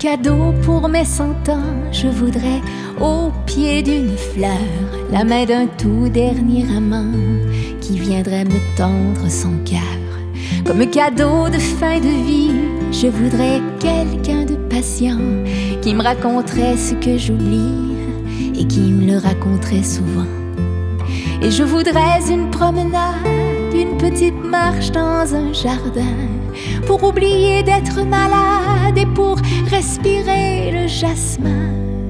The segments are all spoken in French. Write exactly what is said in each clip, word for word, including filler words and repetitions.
cadeau pour mes cent ans, je voudrais au pied d'une fleur la main d'un tout dernier amant qui viendrait me tendre son cœur. Comme cadeau de fin de vie, je voudrais quelqu'un de patient qui me raconterait ce que j'oublie et qui me le raconterait souvent. Et je voudrais une promenade, une petite marche dans un jardin pour oublier d'être malade et pour respirer le jasmin.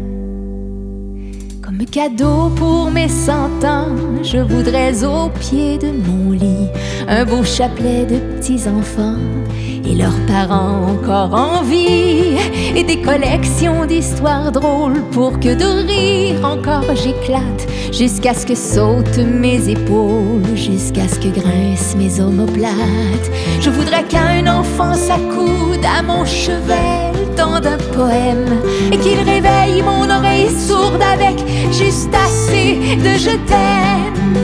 Comme cadeau pour mes cent ans, je voudrais au pied de mon lit un beau chapelet de petits-enfants et leurs parents encore en vie, et des collections d'histoires drôles pour que de rire encore j'éclate, jusqu'à ce que sautent mes épaules, jusqu'à ce que grincent mes omoplates. Je voudrais qu'un enfant s'accoude à mon chevet le temps d'un poème et qu'il réveille mon oreille sourde avec juste assez de je t'aime.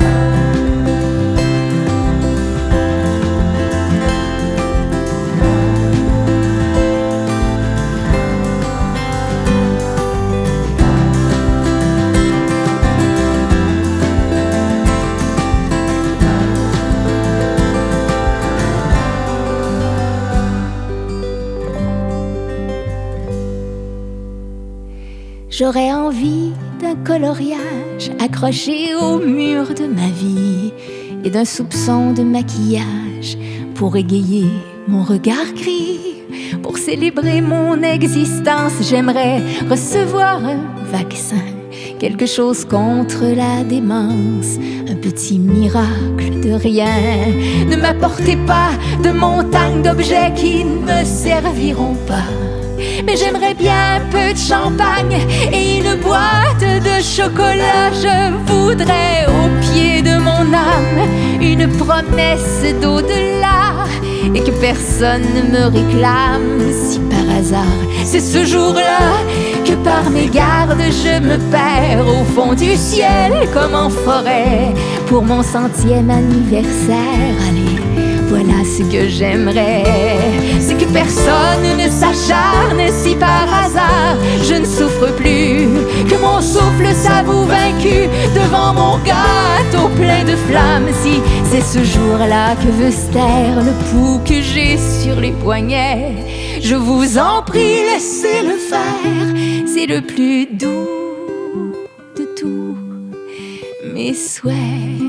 J'aurais envie d'un coloriage accroché au mur de ma vie et d'un soupçon de maquillage pour égayer mon regard gris. Pour célébrer mon existence, j'aimerais recevoir un vaccin, quelque chose contre la démence, un petit miracle de rien. Ne m'apportez pas de montagnes d'objets qui ne me serviront pas, mais j'aimerais bien un peu de champagne et une boîte de chocolat. Je voudrais au pied de mon âme une promesse d'au-delà et que personne ne me réclame. Si par hasard c'est ce jour-là que par mégarde je me perds au fond du ciel comme en forêt pour mon centième anniversaire, allez, voilà ce que j'aimerais, c'est que personne ne s'acharne si par hasard je ne souffre plus, que mon souffle s'avoue vaincu devant mon gâteau plein de flammes. Si c'est ce jour-là que veut se taire le pouls que j'ai sur les poignets, je vous en prie, laissez-le faire, c'est le plus doux de tous mes souhaits.